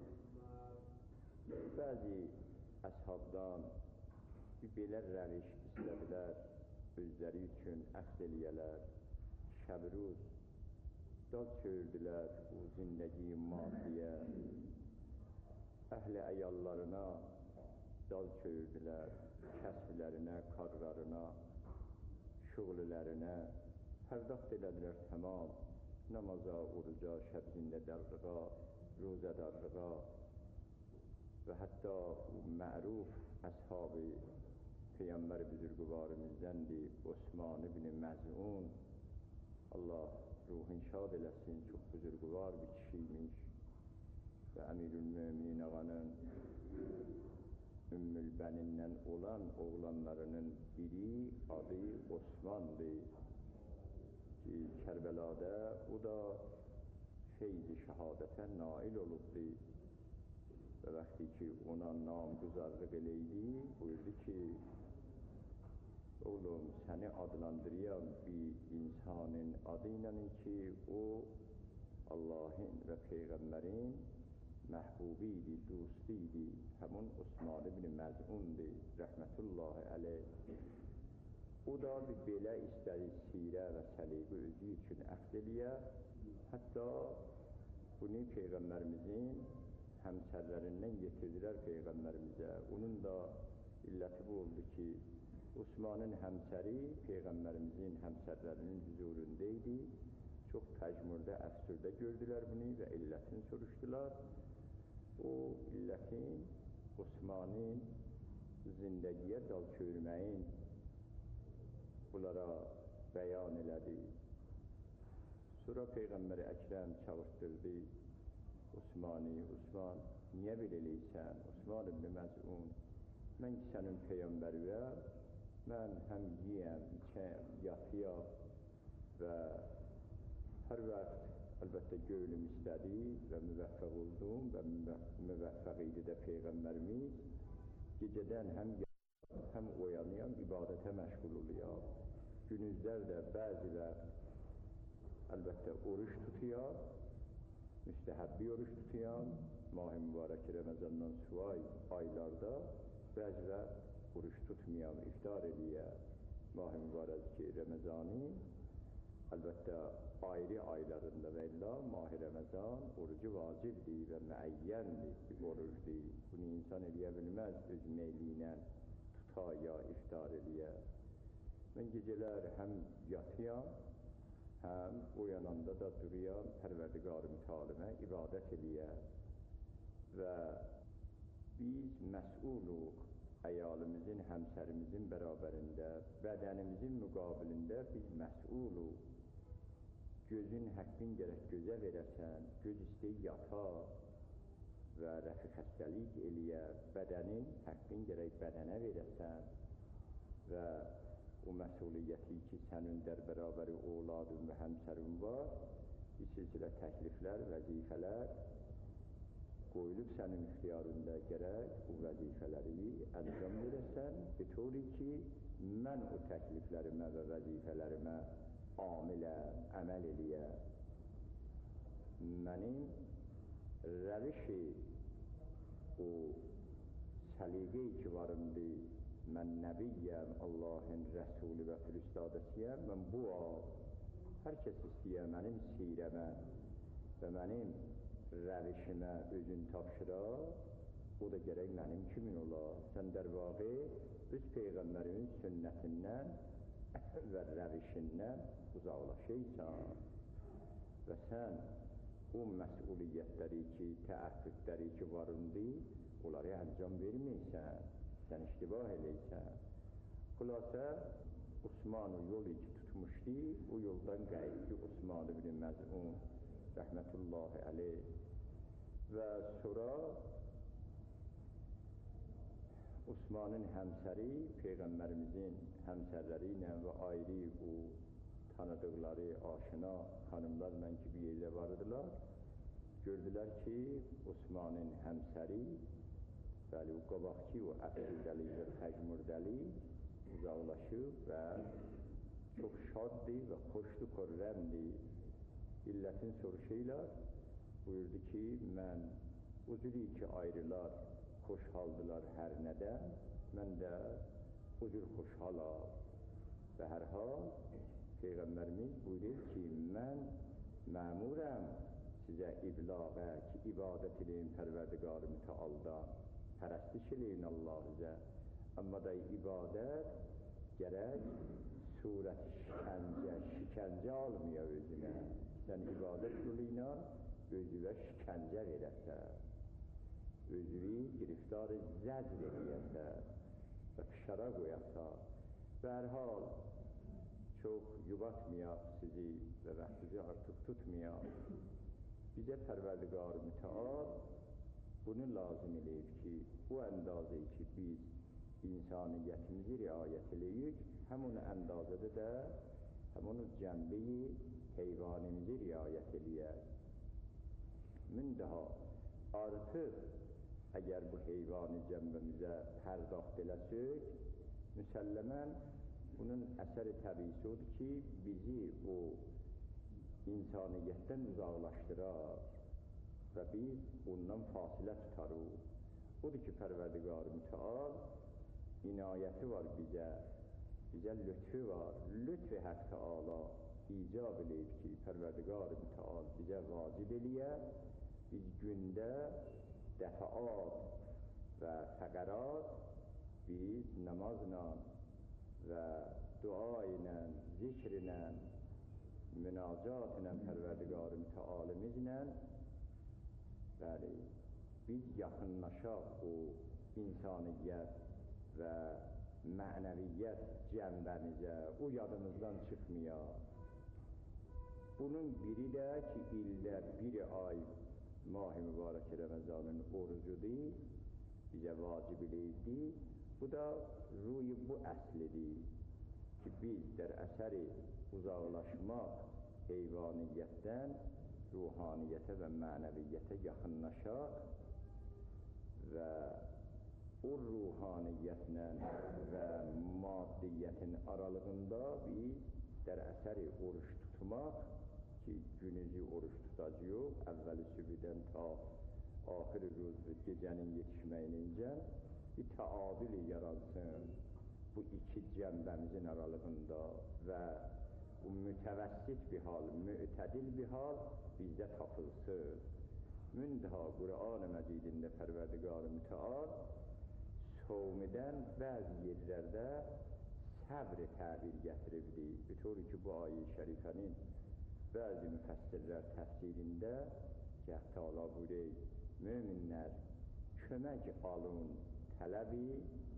bəzi əshabdan bir belə rəviş istədilər, özləri üçün əxz eləyələr, şəb-ruz dad çördülər o zindəgi maddiyə, əhli əyallarına dad çördülər, kəsblərinə, karlarına, şuğlulərinə, pərdaxt elədilər tamam, namaza, oruca, şəb zindədarlığa, rozadarlığa və hətta məruf əshab-ı Peyğəmbər büzürgüvarımızdəndir Osman ibn Məz'un, Allah ruhun şad eləsin, çox büzürgüvar bir kişiymiş və Əmirül-Müminin ağanın Ümmül-Bənindən olan oğlanlarının biri adı Osman'dır ki Kərbəlada o da feyz-i şəhadətə nail olubdur və vaxtı ki ona namgüzarlıq eləydi, buyurdu ki oğlum səni adlandırıyan bir insanın adıyla ki o Allah'ın ve Peygamberin məhbubiydi, dostiydi. Həmun Osman ibn Məz'undir, rəhmətullahi aleyh. O da bir belə istədi sirə və səliqə özü üçün əqd eləyə. Hətta bunu Peyğəmbərimizin həmsərlərindən getirdilər Peyğəmbərimizə. Onun da illəti bu oldu ki, Osmanın həmsəri Peyğəmbərimizin həmsərlərinin huzurundaydı. Çox təcmürdə, əfsürdə gördülər bunu və illətini soruşdular. O illətin Osmanın zindəgiyə dal çövürməyin bunlara bəyan elədi. Sonra Peyğəmbər Əkrəm çağırtdırdı Osmanı. Osman, niyə belə eləysən? Osman ibn Məz'un, mən ki sənin Peyğəmbərivə, mən həm yiyəm, içəm, yatıyam və hər vaxt əlbəttə gönlüm istədi və müvəffəq oldum və müvəffəq idi də Peyğəmbərimiz. Gecədən həm yatıyam, həm oyanıyam, ibadətə məşğul oluyam. Günüzlər də bəzi vaxt əlbəttə oruç tutuyam, müstəhəbbi oruç tutuyam. Mah-i mübarək Ramazandan sonra aylarda bəzi vaxt oruç tutmayam, iftar eləyəm. Mah-i mübarək Ramazanı əlbəttə ayrı aylarında və illa Mah-i Ramazan orucu vacibdir və müəyyəndir, bir orucdur. Bunu insan eləyə bilməz, öz meyliylə tuta ya iftar eləyə. Mən gecələr həm yatıyam, həm uyananda da duruyam, Pərverdigar-ı Mütəalimə ibadət eləyə. Və biz məsulluq əyalimizin, həmsərimizin bərabərində, bədənimizin müqabilində biz məsulluq. Gözün həqqin gərək gözə verəsən, göz istəyir yata və rəfi xəstəlik eləyə, bədənin həqqin gərək bədənə verəsən və o məsuliyyəti ki, sənin dər bərabəri oğladın və həmsərin var, bir silsilə təkliflər, vəzifələr qoyulub sənin ixtiyarında gərək o vəzifələri əncam verəsən, betəri ki, mən o təkliflərimə və vəzifələrimə amiləm, əməl eləyə. Mənim rəvişi o səliqəyi ki varımdır, mən nəbiyyəm, Allahın rəsulü və firistadəsiyəm, mən bu al, hər kəs istəyə mənim sirəmə və mənim rəvişimə özün tapşıra, o da gərək mənim kimin ola. Sən dər vaqi öz Peyğəmbərin sünnətindən və rəvişindən uzaqlaşıysan və sən o məsuliyyətləri ki, təəqqüdləri ki varındır, onları əncam verməysən, sən iştibah eləysən. Xülasə, Osman o yolu ki tutmuşdu, o yoldan qayıtdı Osman ibn Məz'un, rəhmətullahi aleyh. Və sonra Osmanın həmsəri, Peyğəmbərimizin həmsərləri ilə və ayrı o tanıdıqları aşina xanımlarla ki bir yerdə vardılar, gördülər ki, Osmanın həmsəri, bəli, o qabaqki o əfsürdəli və təcmürdəli uzaqlaşıb və çox şaddır və xoşdur, xürrəmdir. İllətini soruşuylar, buyurdu ki, mən o cürü ki ayrılar, xoşhaldılar hər nədən, mən də o cür xoşhalam. Və hər hal, Peyğəmbərimiz buyurur ki, mən məmurəm sizə iblağə ki, ibadət eləyin Pərverdigar-ı Mütəaldan, pərəstiş eləyin Allah'ıza. Amma da ibadət gərək surət-i şikəncə, şikəncə almaya özünə. Sən ibadət yoluyla özüvə şikəncə verəsən. Özünü giriftar zəcr eləyəsən və fişara qoyasan və hər hal çox yubatmayaq sizi və vaxtınızı artıq tutmayaq. Bizə Pərverdigar-ı Mütəal bunu lazım eləyib ki, o əndazə ki biz insaniyyətimizi riayət eləyik, həmun əndazədə də həmun cənbi heyvanimizi riayət eləyək. Mündəha artıq əgər bu heyvani cəmbimizə pərdaxt eləsək, müsəlləmən bunun əsəri təbiisi odur ki, bizi o insaniyyətdən uzaqlaşdırar və biz ondan fasilə tutarıq. Odur ki, Pərverdigar-ı Müteal inayəti var bizə, bizə lütfü var. Lütf-i Hak Teala icab eləyib ki, Pərverdigar-ı Müteal bizə vacib eləyə, biz gündə dəfəat və fəqərat biz namazla və dua ilə, zikr ilə, münacat ilə Pərverdigar-ı Mütealimizlə bəli, biz yaxınlaşaq o insaniyyət və mənəviyyət cəmbəmizə, o yadımızdan çıxmayaq. Bunun biri də ki, ildə bir ay Mah-ı Mübarək Ramazanın orucudur, bizə vacib eləyibdir. Bu da ruyu bu əslidir ki, biz dər əsəri uzaqlaşmaq heyvaniyyətdən ruhaniyyətə və mənəviyyətə yaxınlaşaq və o ruhaniyyətlə və maddiyyətin aralığında biz dər əsəri oruç tutmaq ki, günüzü oruç tutacaq, əvvəli sübüdən ta axiri rüz gecənin yetişməyincə bir təadül yaransın bu iki cəmbəmizin aralığında və bu mütəvəssit bir hal, mütədil bir hal bizdə tapılsın. Müntəha Qur'an-ı Məcidində Pərverdigar-ı Müteal sovmidən bəzi yerlərdə səbr-i təbir gətiribdi. Bütöv ki, bu ayə-i şərifənin bəzi müfəssirlər təfsirində ki, Teala buyurur, möminlər kömək alın, tələbi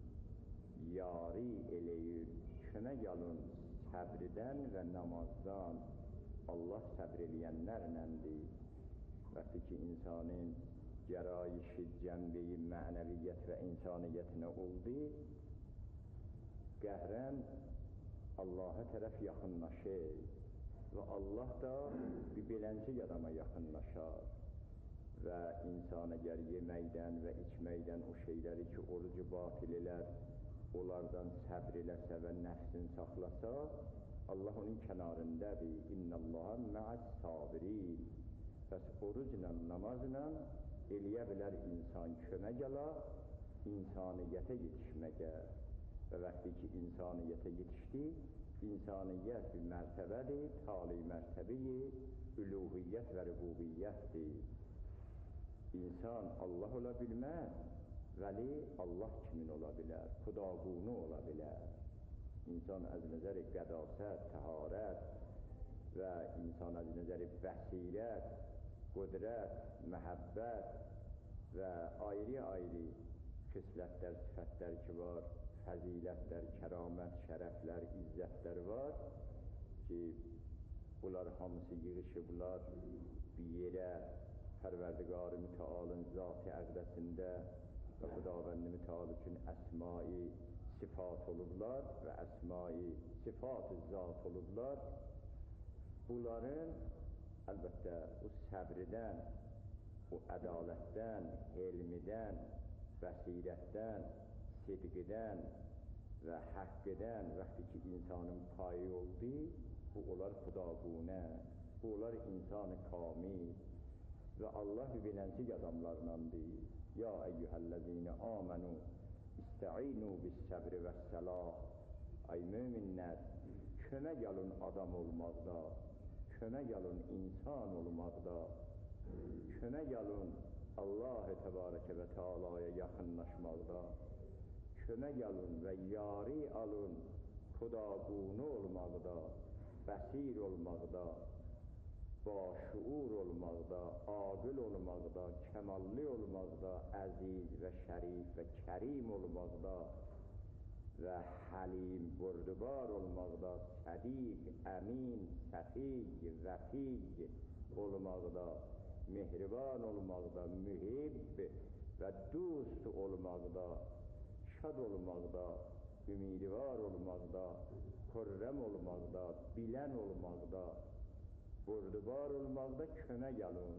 yari eləyin, kömək alın səbrdən və namazdan. Allah səbr eləyənlərləndir. Vəqti ki, insanın gərayişi, cəmbeyi, mənəviyyət və insaniyyətinə oldu, qəhrən Allaha tərəf yaxınlaşır və Allah da bir beləncə adama yaxınlaşar və insan əgər yeməkdən və içməkdən o şeyləri ki, orucu batil elər, onlardan səbr eləsə və nəfsini saxlasa, Allah onun kənarındadır. İnnəllaha məəs-sabirin. Bəs orucla, namazla eləyə bilər insan kömək ala, insaniyyətə yetişməyə və vəqti ki, insaniyyətə yetişdi, insaniyyət bir mərtəbədir, tali mərtəbəyi, üluhiyyət və rübubiyyətdir. İnsan Allah ola bilməz, vəli Allah kimin ola bilər, xudaqunu ola bilər. İnsan az nəzəri qədasət, təharət və insan az nəzəri bəsirət, qudrət, məhəbbət və ayrı-ayrı xislətlər, sifətlər ki var, fəzilətlər, kəramət, şərəflər, izzətlər var ki, bunlar hamısı yığışıblar bir yerə Pərverdigar-ı Mütealın zat-ı əqdəsində və Xudavənd-i Müteal üçün əsma-i sifat olublar və əsma-i sifat-ı zat olublar. Bunların əlbəttə o səbridən, o ədalətdən, elmidən, bəsirətdən, sidqidən və həqqədən vəqti ki, insanın payı oldu, bu olar xudaqunə, bu olar insan-ı kamil və Allah bilənsiz adamlarındandır. Ya eyyühəl-ləzīnə āmenū istə'inū bis-səbri və-səlah. Ay möminlər, kömək alın adam olmaqda, kömək alın insan olmaqda, kömək alın Allah-u Təbarəkə və Teala'ya yaxınlaşmaqda, kömək alın və yari alın xudaqunu olmaqda, bəsir olmaqda, başuur olmaqda, aqil olmaqda, kəmalli olmaqda, əziz və şərif və kərim olmaqda və həlim, burdubar olmaqda, sədiq, əmin, səfiq, vəfiq olmaqda, mehriban olmaqda, mühib və dost olmaqda, şad olmaqda, ümidivar olmaqda, xürrəm olmaqda, bilən olmaqda, burdubar olmaqda kömək alın,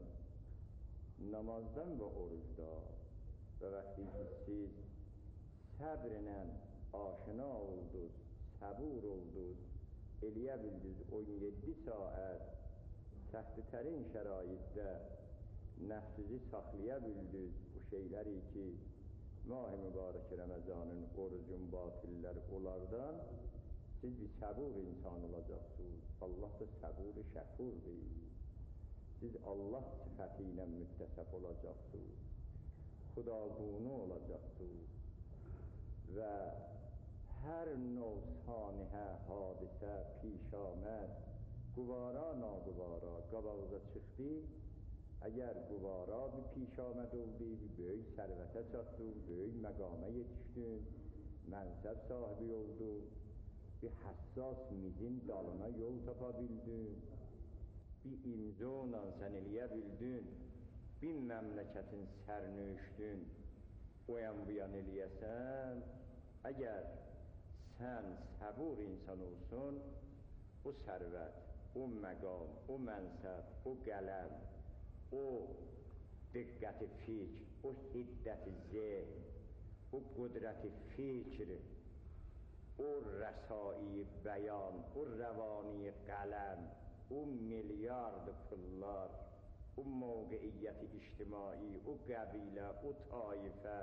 namazdan və orucda və vəqti ki, siz səbrlə aşina oldunuz, səbur oldunuz, eləyə bildiniz on yeddi saat səxtitərin şəraitdə nəfsizi saxlaya bildiniz bu şeyləri ki, mah-i mübarək Ramazanın orucun batillər onlardan siz bir səbur insan olacaqsınız. Allah da səbur-i şəkurdur. Siz Allah sifəti ilə müttəsəf olacaqsınız. Xudagunu olacaqsınız. Və hər növ sanihə, hadisə, pişaməd, quvara, naquvara qabağıza çıxdı. Əgər quvara bir pişaməd oldu, bir böyük sərvətə çatdın, böyük məqama yetişdin, mənsəb sahibi oldun, bir həssas mizin dalına yol tapa bildin, bir imzonla sən eləyə bildin, bir məmləkətin sərnüşdün, o yan bu yan eləyəsən, əgər sən səbur insan olsun, o sərvət, o məqam, o mənsəb, o qələm, o diqqəti fikr, o hiddəti zehn, o qudrəti fikr, o rəsai bəyan, o rəvani qələm, o milyard pullar, o mövqeiyyəti ictimai, o qəbilə, o taifə,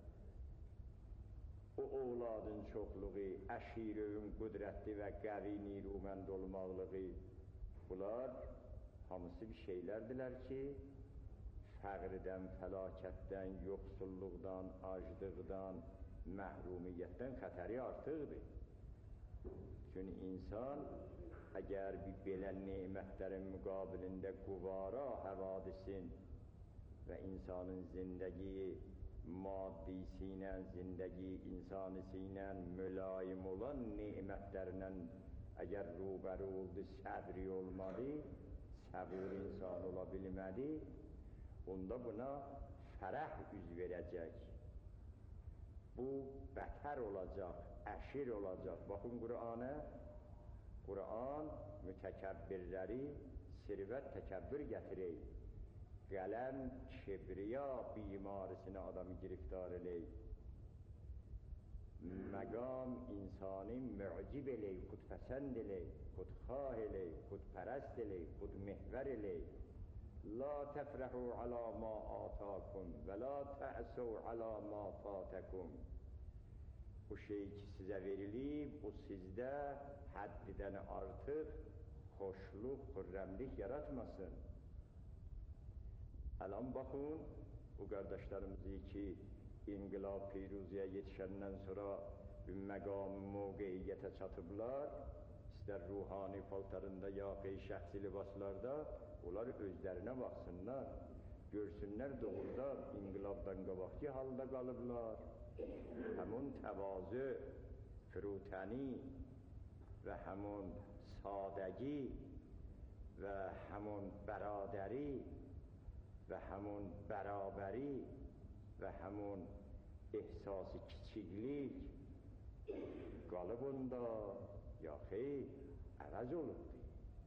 o ovladın çoxluğu, əşirövün qudrətli və qəvi nirumənd olmaqlığı, bunlar hamısı bir şeylərdilər ki, fəqrdən, fəlakətdən, yoxsulluqdan, aclıqdan, məhrumiyyətdən xətəri artıqdır. Çünki insan əgər bir belə nemətlərin müqabilində quvara həvadisin və insanın zindəgi maddisi ilə, zindəgi insanisi ilə mülayim olan nemətlərinə əgər rubəri oldu, səbri olmadı, səbur insan ola bilmədi, onda buna fərəh üz verəcək. Bu bətər olacaq, əşir olacaq. Baxın Qur'ana, Qur'an mütəkəbbirləri sirvət təkəbbür gətirək. Qələm kibriya bimarisini adamı giriftar elək. Məqam insani mücib elək, xudpəsənd elək, xudxah elək, xudpərəst elək, xudmehvər elək. La təfrəhu alə ma atakum və la təəsəv alə ma fatakum. Bu şey ki sizə verilib, o sizdə həddidən artıq xoşluq, xürrəmlik yaratmasın. Əlan baxın, bu qardaşlarımızı ki, İnqilab Piruziyyə yetişəndən sonra bir məqam mövqeiyyətə çatıblar, istər ruhani paltarında, yaxud şəxsi libaslarda, onlar özlərinə baxsınlar, görsünlər doğruda inqilabdan qabaqki halda qalıblar. Həmun təvazö, firutəni və həmun sadəgi və həmun bəradəri və həmun bərabəri və həmun ehsası kiçiklik qalıb onda, ya xeyr, əvəz olubdur,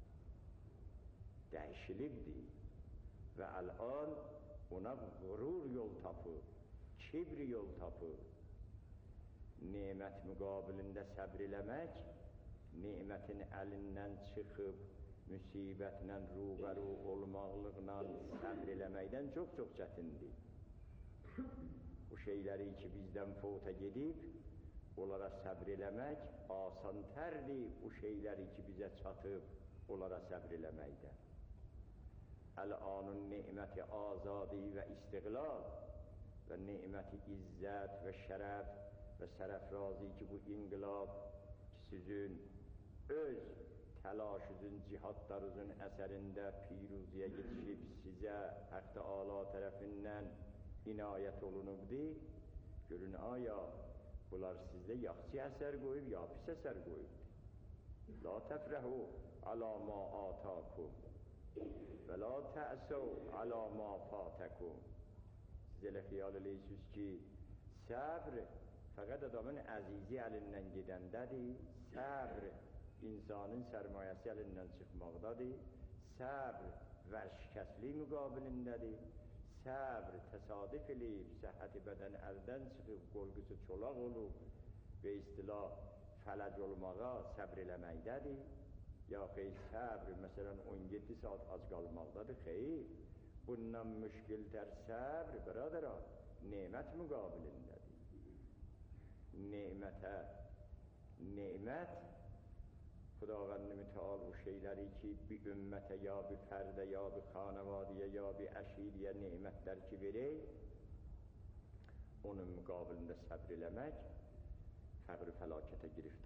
dəyişilibdir və əl'an ona qurur yol tapır, kibr yol tapır. Nemət müqabilində səbr eləmək, nemətin əlindən çıxıb, müsibətlə rubəru olmaqlıqla səbr eləməkdən çox-çox çətindir. Bu şeyləri ki bizdən fota gedib, onlara səbr eləmək asantərdir, bu şeyləri ki bizə çatıb, onlara səbr eləməkdən. Əl-anun neməti azadi və istiqlal və neməti izzət və şərəf və sərəfrazi ki bu inqilab ki sizin öz təlaşınızın, cihadlarınızın əsərində piruziyyə yetişib sizə Haqq Təala tərəfindən inayət olunubdur. Görün, aya bunlar sizdə yaxşı əsər qoyub, ya pis əsər qoyubdur. La təfrəhu alə ma atakum və la təəsəv alə ma fatakum. Siz elə xiyal eləyirsiniz ki, səbr fəqət adamın əzizi əlindən gedəndədir, səbr insanın sərmayəsi əlindən çıxmaqdadır, səbr vərşkəslik müqabilindədir, səbr təsadüf eləyib, səhhəti bədən əldən çıxıb, qolqusu çolaq olub və istilah fələc olmağa səbr eləməkdədir, ya xeyr səbr, məsələn on yeddi saat ac qalmaqdadır, xeyr. Bundan müşkiltər səbr, biraderan, nemət müqabilindədir. Nemətə, nemət, Xudavənd mütəal o şeyləri ki, bir ümmətə, ya bir fərdə, ya bir xanəvadiyə, ya bir əşiriyə nemətlər ki verir, onun müqabilində səbr eləmək, fəqr-i fəlakətə giriftar